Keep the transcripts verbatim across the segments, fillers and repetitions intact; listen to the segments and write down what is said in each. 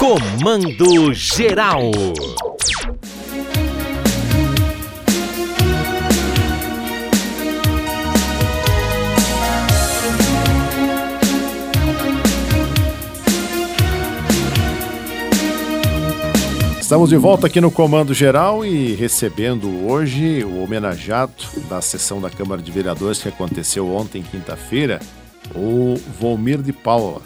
Comando Geral. Estamos de volta aqui no Comando Geral e recebendo hoje o homenageado da sessão da Câmara de Vereadores que aconteceu ontem, quinta-feira, o Volmir de Paula.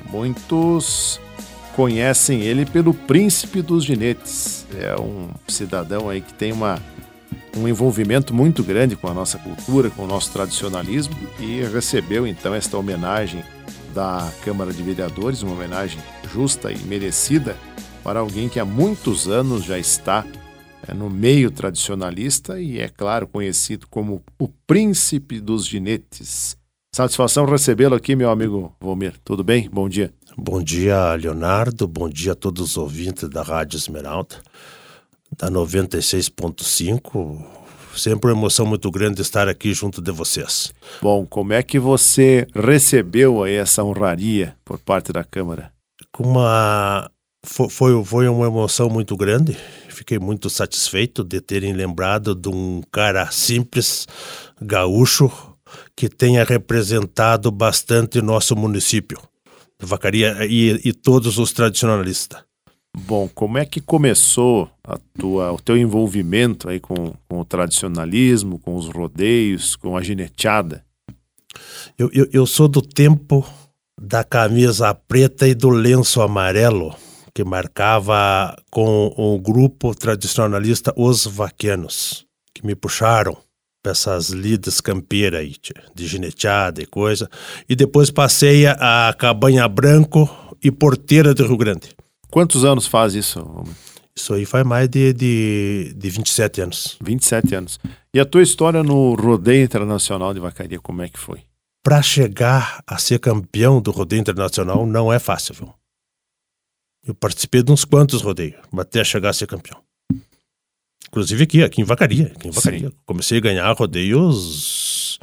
Muitos conhecem ele pelo Príncipe dos Ginetes. É um cidadão aí que tem uma, um envolvimento muito grande com a nossa cultura, com o nosso tradicionalismo, e recebeu então esta homenagem da Câmara de Vereadores, uma homenagem justa e merecida para alguém que há muitos anos já está é, no meio tradicionalista e, é claro, conhecido como o Príncipe dos Ginetes. Satisfação recebê-lo aqui, meu amigo Volmir. Tudo bem? Bom dia. Bom dia, Leonardo. Bom dia a todos os ouvintes da Rádio Esmeralda, da noventa e seis ponto cinco. Sempre uma emoção muito grande estar aqui junto de vocês. Bom, como é que você recebeu aí essa honraria por parte da Câmara? Com uma... Foi, foi uma emoção muito grande. Fiquei muito satisfeito de terem lembrado de um cara simples, gaúcho, que tenha representado bastante nosso município, Vacaria e, e todos os tradicionalistas. Bom, como é que começou a tua, o teu envolvimento aí com, com o tradicionalismo, com os rodeios, com a gineteada? Eu, eu, eu sou do tempo da camisa preta e do lenço amarelo, que marcava com o grupo tradicionalista Os Vaqueanos, que me puxaram para essas lidas campeiras aí, de gineteada e coisa. E depois passei a, a Cabanha Branco e Porteira do Rio Grande. Quantos anos faz isso? Isso aí faz mais de, de, de vinte e sete anos. vinte e sete anos. E a tua história no Rodeio Internacional de Vacaria, como é que foi? Para chegar a ser campeão do Rodeio Internacional não é fácil, viu? Eu participei de uns quantos rodeios, até chegar a ser campeão. Inclusive aqui, aqui em Vacaria. Aqui em Vacaria. Sim. Comecei a ganhar rodeios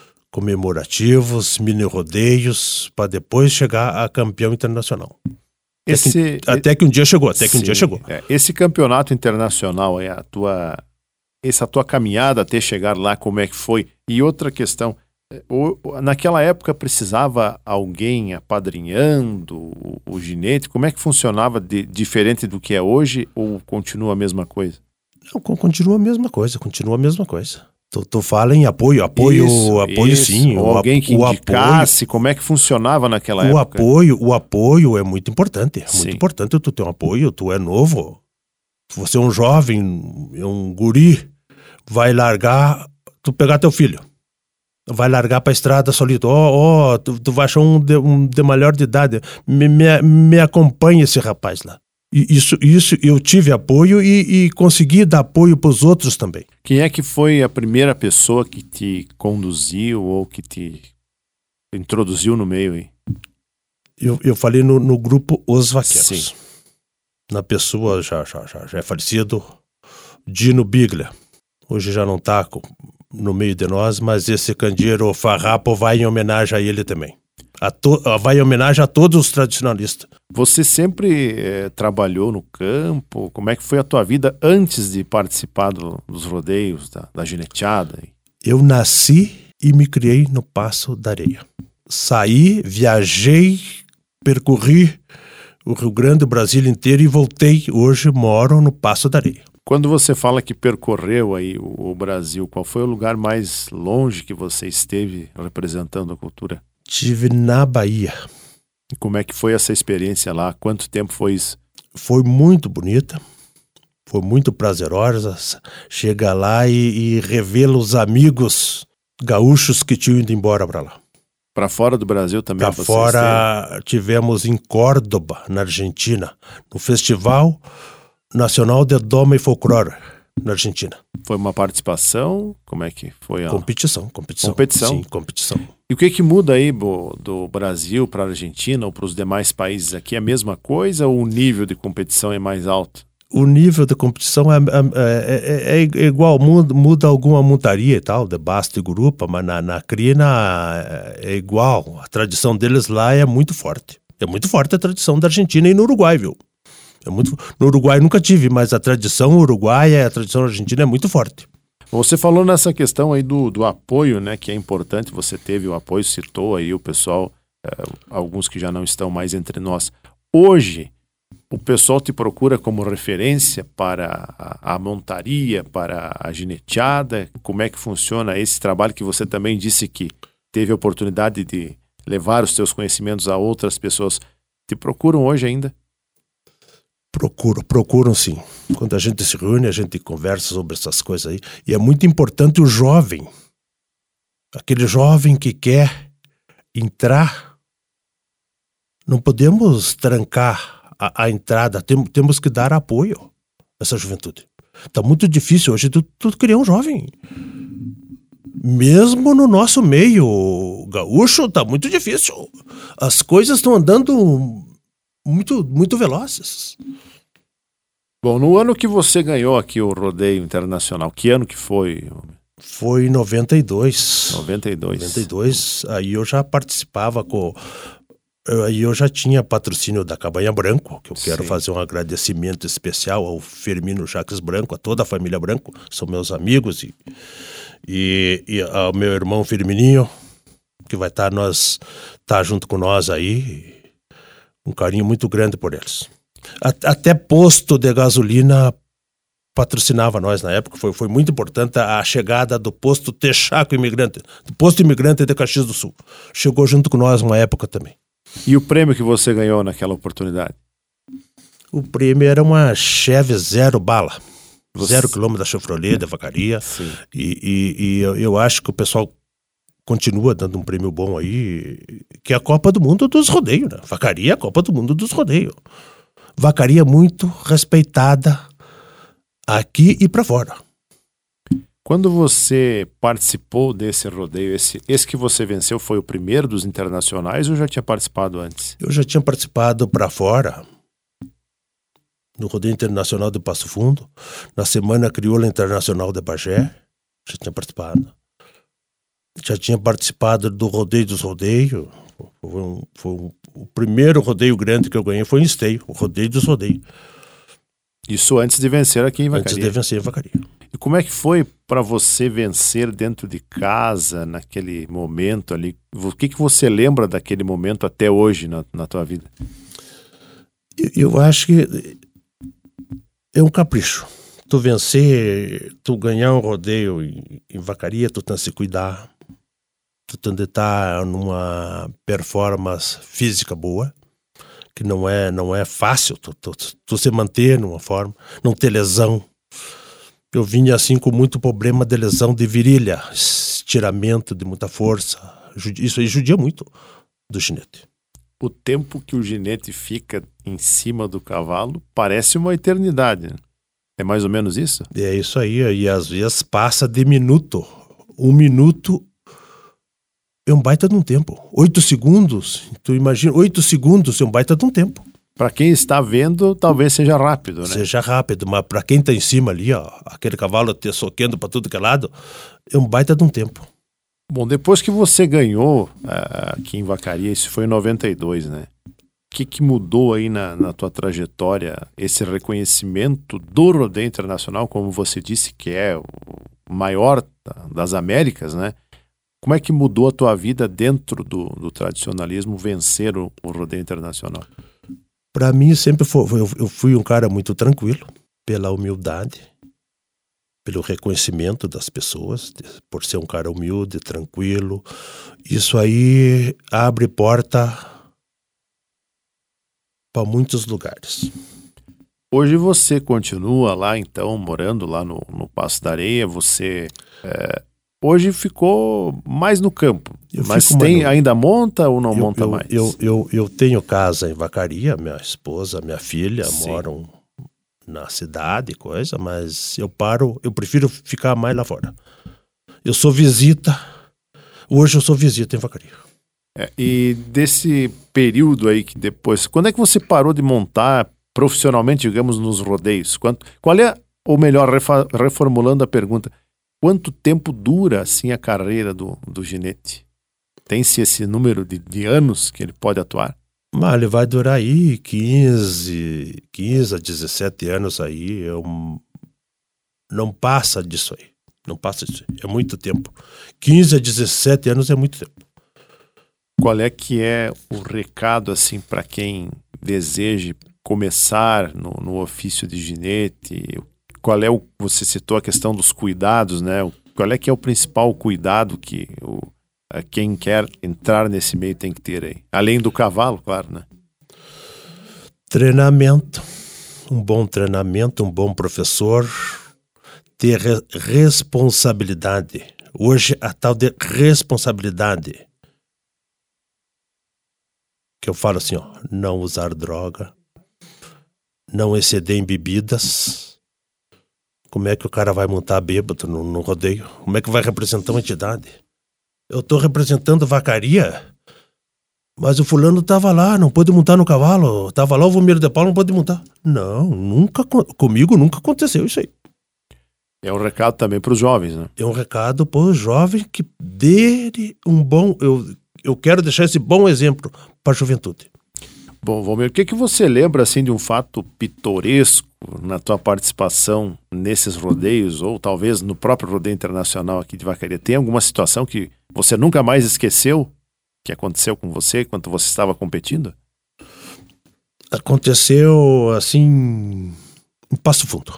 comemorativos, mini rodeios, para depois chegar a campeão internacional. Esse, até, que, até que um dia chegou, até que sim, um dia chegou. É, esse campeonato internacional, é a tua, essa tua caminhada até chegar lá, como é que foi? E outra questão, O, naquela época precisava alguém apadrinhando o, o ginete? Como é que funcionava de, diferente do que é hoje ou continua a mesma coisa? Não, continua a mesma coisa, continua a mesma coisa. Tu, tu fala em apoio, apoio, isso, apoio isso. Sim. Ou o, alguém que o indicasse, apoio, como é que funcionava naquela o época? Apoio, o apoio é muito importante, é sim. muito importante tu ter um apoio, tu é novo, você é um jovem, um guri, vai largar, tu pegar teu filho. Vai largar pra estrada solito. Ó, oh, ó, oh, tu, tu vai achar um de, um de maior de idade. Me, me, me acompanha esse rapaz lá. E isso, isso eu tive apoio e, e consegui dar apoio pros outros também. Quem é que foi a primeira pessoa que te conduziu ou que te introduziu no meio aí? Eu, eu falei no, no grupo Os Vaqueiros. Sim. Na pessoa, já, já, já, já é falecido, Dino Biglia. Hoje já não tá com... no meio de nós, mas esse candeeiro farrapo vai em homenagem a ele também. A to, vai em homenagem a todos os tradicionalistas. Você sempre é, trabalhou no campo? Como é que foi a tua vida antes de participar do, dos rodeios, da, da gineteada? Eu nasci e me criei no Passo da Areia. Saí, viajei, percorri o Rio Grande, o Brasil inteiro e voltei. Hoje moro no Passo da Areia. Quando você fala que percorreu aí o, o Brasil, qual foi o lugar mais longe que você esteve representando a cultura? Estive na Bahia. E como é que foi essa experiência lá? Quanto tempo foi isso? Foi muito bonita, foi muito prazerosa. Chegar lá e, e rever os amigos gaúchos que tinham ido embora para lá. Para fora do Brasil também? Para fora esteve? Tivemos em Córdoba, na Argentina, no Festival Nacional de Doma e Folclore, na Argentina. Foi uma participação? Como é que foi a... Competição, competição. Competição? Sim, competição. E o que que muda aí do, do Brasil para a Argentina ou para os demais países aqui? É a mesma coisa ou o nível de competição é mais alto? O nível de competição é, é, é, é igual, muda, muda alguma montaria e tal, de basta e grupa, mas na, na crina é igual. A tradição deles lá é muito forte. É muito forte a tradição da Argentina e no Uruguai, viu? É muito, no Uruguai nunca tive, mas a tradição uruguaia e a tradição argentina é muito forte. Você falou nessa questão aí do, do apoio, né, que é importante, você teve o apoio, citou aí o pessoal, é, alguns que já não estão mais entre nós. Hoje, o pessoal te procura como referência para a, a montaria, para a gineteada? Como é que funciona esse trabalho que você também disse que teve a oportunidade de levar os seus conhecimentos a outras pessoas? Te procuram hoje ainda? Procuram, procuram sim. Quando a gente se reúne, a gente conversa sobre essas coisas aí. E é muito importante o jovem. Aquele jovem que quer entrar. Não podemos trancar a, a entrada. Tem, temos que dar apoio a essa juventude. Está muito difícil hoje tu, tu criar um jovem. Mesmo no nosso meio gaúcho, está muito difícil. As coisas estão andando muito, muito velozes. Bom, no ano que você ganhou aqui o rodeio internacional, que ano que foi? Foi em noventa e dois. noventa e dois. noventa e dois, aí eu já participava com... Aí eu já tinha patrocínio da Cabanha Branco, que eu quero Sim. fazer um agradecimento especial ao Firmino Jacques Branco, a toda a família Branco, são meus amigos, e, e, e ao meu irmão Firmininho, que vai estar nós, tá junto com nós aí, um carinho muito grande por eles. Até posto de gasolina patrocinava nós na época, foi, foi muito importante a chegada do posto Texaco Imigrante, do posto imigrante de Caxias do Sul. Chegou junto com nós uma época também. E o prêmio que você ganhou naquela oportunidade? O prêmio era uma Chevy zero bala, você... zero quilômetro da Chevrolet, da Vacaria. E, e, e eu, eu acho que o pessoal continua dando um prêmio bom aí, que é a Copa do Mundo dos Rodeios, né? Vacaria é a Copa do Mundo dos Rodeios. Vacaria muito respeitada aqui e para fora. Quando você participou desse rodeio, esse, esse que você venceu foi o primeiro dos internacionais ou já tinha participado antes? Eu já tinha participado para fora, no Rodeio Internacional de Passo Fundo, na Semana Crioula Internacional de Bagé, já tinha participado. Já tinha participado do Rodeio dos Rodeios. Foi um, foi um, o primeiro rodeio grande que eu ganhei foi em Esteio, o Rodeio dos Rodeios. Isso antes de vencer aqui em Vacaria? Antes de vencer em Vacaria. E como é que foi para você vencer dentro de casa, naquele momento ali? O que, que você lembra daquele momento até hoje na, na tua vida? Eu, eu acho que é um capricho. Tu vencer, tu ganhar um rodeio em, em Vacaria, tu tem que se cuidar. Tu tem que estar numa performance física boa, que não é, não é fácil tu, tu, tu se manter numa forma, não ter lesão. Eu vinha assim com muito problema de lesão de virilha, estiramento de muita força. Isso aí judia muito do ginete. O tempo que o ginete fica em cima do cavalo parece uma eternidade, né? É mais ou menos isso? É isso aí, e às vezes passa de minuto. Um minuto é um baita de um tempo. Oito segundos, tu imagina, oito segundos é um baita de um tempo. Para quem está vendo, talvez seja rápido, né? Seja rápido, mas para quem está em cima ali, ó, aquele cavalo te soquendo para tudo que é lado, é um baita de um tempo. Bom, depois que você ganhou uh, aqui em Vacaria, isso foi em noventa e dois, né? O que, que mudou aí na, na tua trajetória, esse reconhecimento do rodeio internacional, como você disse, que é o maior das Américas, né? Como é que mudou a tua vida dentro do, do tradicionalismo vencer o, o rodeio internacional? Para mim sempre foi, eu, eu fui um cara muito tranquilo, pela humildade, pelo reconhecimento das pessoas, por ser um cara humilde, tranquilo. Isso aí abre porta para muitos lugares. Hoje você continua lá, então, morando lá no, no Passo da Areia, você é, hoje ficou mais no campo, eu mas tem, ainda monta ou não eu, monta eu, mais? Eu, eu, eu tenho casa em Vacaria, minha esposa, minha filha Sim. moram na cidade, coisa, mas eu paro, eu prefiro ficar mais lá fora. Eu sou visita, hoje eu sou visita em Vacaria. É, e desse período aí que depois, quando é que você parou de montar profissionalmente, digamos, nos rodeios? Quanto, qual é, ou melhor, refa, reformulando a pergunta, quanto tempo dura assim a carreira do, do ginete? Tem-se esse número de, de anos que ele pode atuar? Mas ele vai durar aí quinze, quinze a dezessete anos aí. Eu, não passa disso aí. Não passa disso aí. É muito tempo. quinze a dezessete anos é muito tempo. Qual é que é o recado, assim, para quem deseje começar no, no ofício de ginete? Qual é o... Você citou a questão dos cuidados, né? Qual é que é o principal cuidado que o, quem quer entrar nesse meio tem que ter aí? Além do cavalo, claro, né? Treinamento. Um bom treinamento, um bom professor. Ter re- responsabilidade. Hoje, a tal de responsabilidade. Que eu falo assim, ó, não usar droga, não exceder em bebidas. Como é que o cara vai montar bêbado no, no rodeio? Como é que vai representar uma entidade? Eu tô representando vacaria, mas o fulano tava lá, não pôde montar no cavalo. Tava lá o Valmir de Paulo, não pôde montar. Não, nunca, comigo nunca aconteceu isso aí. É um recado também para os jovens, né? É um recado para os jovens que dê um bom... Eu, eu quero deixar esse bom exemplo para a juventude. Bom, Valmir, o que, que você lembra assim de um fato pitoresco na tua participação nesses rodeios, ou talvez no próprio rodeio internacional aqui de Vacaria? Tem alguma situação que você nunca mais esqueceu que aconteceu com você enquanto você estava competindo? Aconteceu assim em Passo Fundo.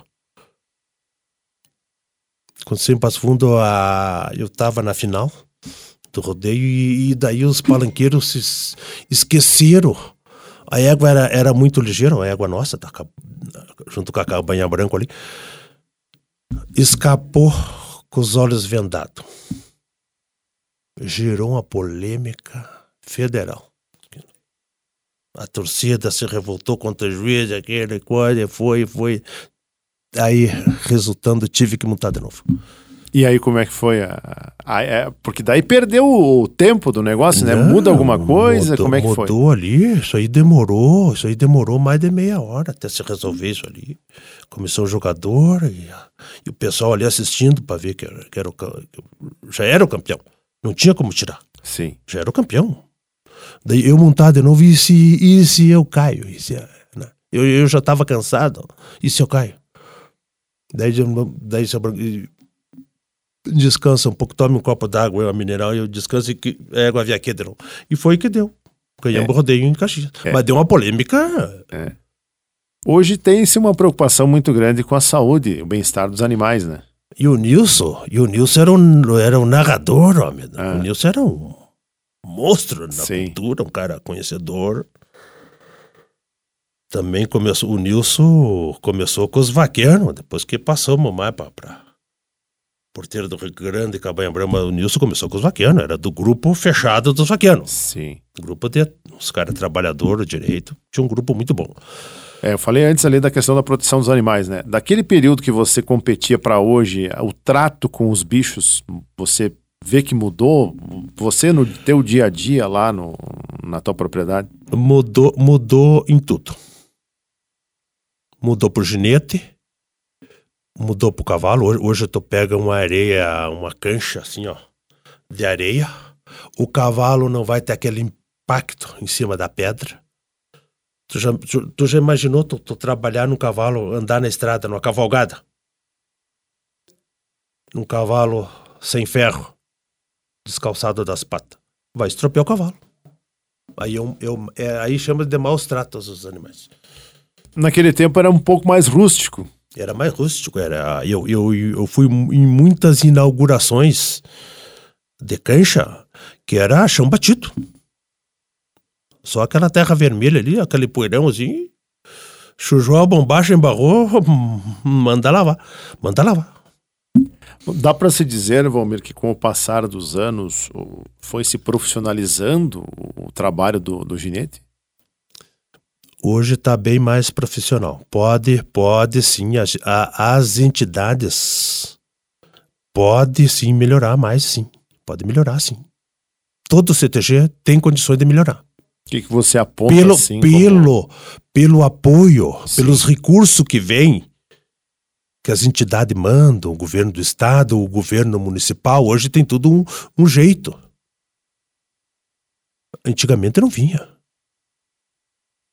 Aconteceu em Passo Fundo, a... eu estava na final do rodeio e, e daí os palanqueiros se esqueceram. A égua era, era muito ligeira, a égua nossa, tá, junto com a cabanha branca ali. Escapou com os olhos vendados. Gerou uma polêmica federal. A torcida se revoltou contra o juiz, aquele coisa, foi, foi. Aí, resultando, tive que montar de novo. E aí, como é que foi? A, a, a, porque daí perdeu o tempo do negócio, né? Não, muda alguma coisa? Mudou, como é que mudou foi? Mudou ali, isso aí demorou, isso aí demorou mais de meia hora até se resolver isso ali. Começou o jogador e, e o pessoal ali assistindo para ver que, era, que, era o, que já era o campeão. Não tinha como tirar. Sim. Já era o campeão. Daí eu montar de novo, e se, e se eu caio? E se, né? eu, eu já estava cansado, e se eu caio? Daí, daí descansa um pouco, tome um copo d'água, uma mineral, e eu descanso e que é água via aqui de novo. E foi o que deu. Ganhamos o é. rodeio em Caxias. É. Mas deu uma polêmica. É. Hoje tem-se uma preocupação muito grande com a saúde, o bem-estar dos animais, né? E o Nilson, e o Nilson era um, era um narrador, homem. Ah. O Nilson era um monstro na Sim. cultura, um cara conhecedor. Também começou, o Nilson começou com os vaqueiros, depois que passamos mais para Porteiro do Rio Grande, Cabanha Branca, o Nilson começou com os vaqueiros, era do grupo fechado dos vaqueiros. Sim. Grupo de os caras trabalhadores, direito, tinha um grupo muito bom. É, eu falei antes ali da questão da proteção dos animais, né? Daquele período que você competia para hoje, o trato com os bichos, você vê que mudou? Você no teu dia a dia lá no, na tua propriedade? Mudou, mudou em tudo. Mudou pro ginete, mudou pro cavalo. Hoje, hoje tu pega uma areia, uma cancha assim, ó, de areia. O cavalo não vai ter aquele impacto em cima da pedra. Tu já, tu, tu já imaginou tu, tu trabalhar num cavalo, andar na estrada, numa cavalgada? Num cavalo sem ferro, descalçado das patas. Vai estropiar o cavalo. Aí, eu, eu, é, aí chama de maus tratos os animais. Naquele tempo era um pouco mais rústico. Era mais rústico. Era, eu, eu, eu fui em muitas inaugurações de cancha que era chão batido. Só aquela terra vermelha ali, aquele poeirãozinho, chujou a bombacha, embarrou, manda lavar. Manda lavar. Dá para se dizer, Valmir, que com o passar dos anos foi se profissionalizando o trabalho do, do ginete? Hoje está bem mais profissional. Pode, pode sim, as, a, as entidades pode sim melhorar mais, sim. Pode melhorar, sim. Todo C T G tem condições de melhorar. O que, que você aponta pelo, assim? Pelo, como... pelo apoio, sim. pelos recursos que vêm, que as entidades mandam, o governo do estado, o governo municipal, hoje tem tudo um, um jeito. Antigamente não vinha.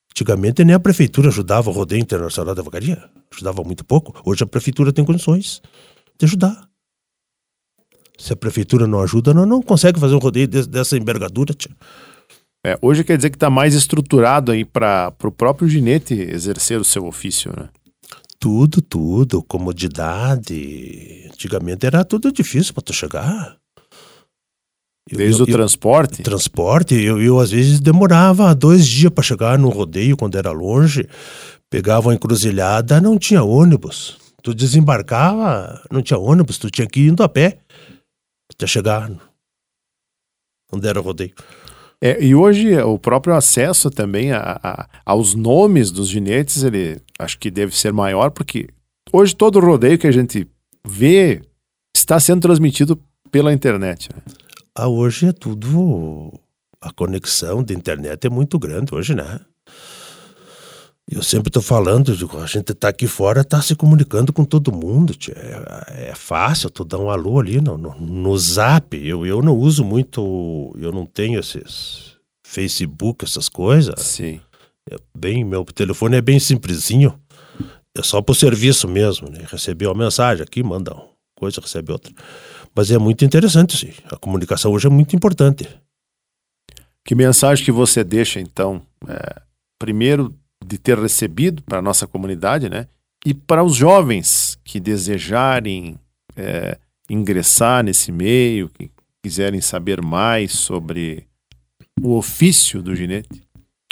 Antigamente nem a prefeitura ajudava o rodeio internacional da vacaria. Ajudava muito pouco. Hoje a prefeitura tem condições de ajudar. Se a prefeitura não ajuda, não, não consegue fazer um rodeio de, dessa envergadura. Tia. É, hoje quer dizer que está mais estruturado aí para o próprio ginete exercer o seu ofício, né? Tudo, tudo. Comodidade. Antigamente era tudo difícil para tu chegar. Eu, Desde eu, o eu, transporte? Transporte. Eu, eu, às vezes, demorava dois dias para chegar no rodeio quando era longe. Pegava uma encruzilhada, não tinha ônibus. Tu desembarcava, não tinha ônibus, tu tinha que ir indo a pé até chegar onde era o rodeio. É, e hoje o próprio acesso também a, a, aos nomes dos ginetes, ele acho que deve ser maior, porque hoje todo rodeio que a gente vê está sendo transmitido pela internet, né? Ah, hoje é tudo... A conexão da internet é muito grande hoje, né? Eu sempre tô falando, a gente tá aqui fora, tá se comunicando com todo mundo, tia. É, é fácil, tu dá um alô ali no, no, no Zap. Eu, eu não uso muito, eu não tenho esses Facebook, essas coisas. Sim. É bem, meu telefone é bem simplesinho. É só pro serviço mesmo, né? Receber uma mensagem aqui, manda uma coisa, recebe outra. Mas é muito interessante, sim. A comunicação hoje é muito importante. Que mensagem que você deixa, então? É, primeiro, de ter recebido para a nossa comunidade, né? E para os jovens que desejarem é, ingressar nesse meio, que quiserem saber mais sobre o ofício do ginete.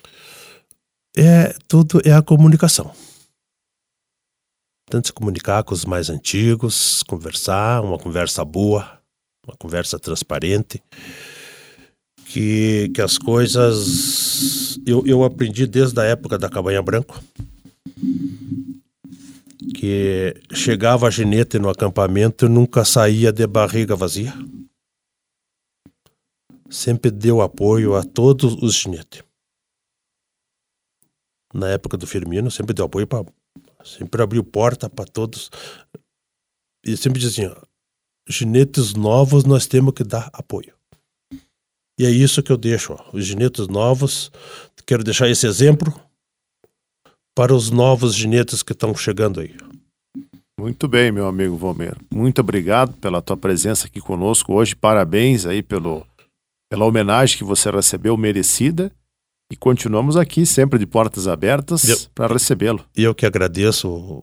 É, tudo é a comunicação. Tanto se comunicar com os mais antigos, conversar, uma conversa boa, uma conversa transparente, que, que as coisas... Eu, eu aprendi desde a época da Cabanha Branco, que chegava a ginete no acampamento e nunca saía de barriga vazia. Sempre deu apoio a todos os ginetes. Na época do Firmino, sempre deu apoio para... Sempre abriu porta para todos. E sempre dizia, ginetes novos nós temos que dar apoio. E é isso que eu deixo. Ó. Os ginetes novos, quero deixar esse exemplo para os novos ginetes que estão chegando aí. Muito bem, meu amigo Valmir. Muito obrigado pela tua presença aqui conosco hoje. Parabéns aí pelo, pela homenagem que você recebeu, merecida. E continuamos aqui sempre de portas abertas para recebê-lo. E eu que agradeço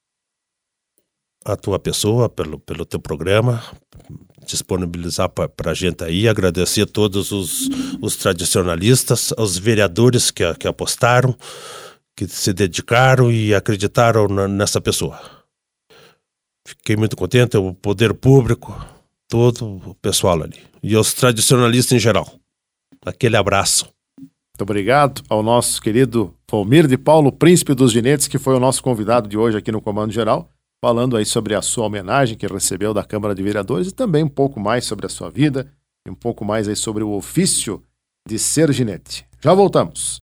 a tua pessoa pelo, pelo teu programa, disponibilizar para a gente aí, agradecer a todos os, os tradicionalistas, aos vereadores que, que apostaram, que se dedicaram e acreditaram na, nessa pessoa. Fiquei muito contente, o poder público, todo o pessoal ali. E aos tradicionalistas em geral. Aquele abraço. Muito obrigado ao nosso querido Valmir de Paulo, príncipe dos ginetes, que foi o nosso convidado de hoje aqui no Comando Geral, falando aí sobre a sua homenagem que recebeu da Câmara de Vereadores e também um pouco mais sobre a sua vida e um pouco mais aí sobre o ofício de ser ginete. Já voltamos.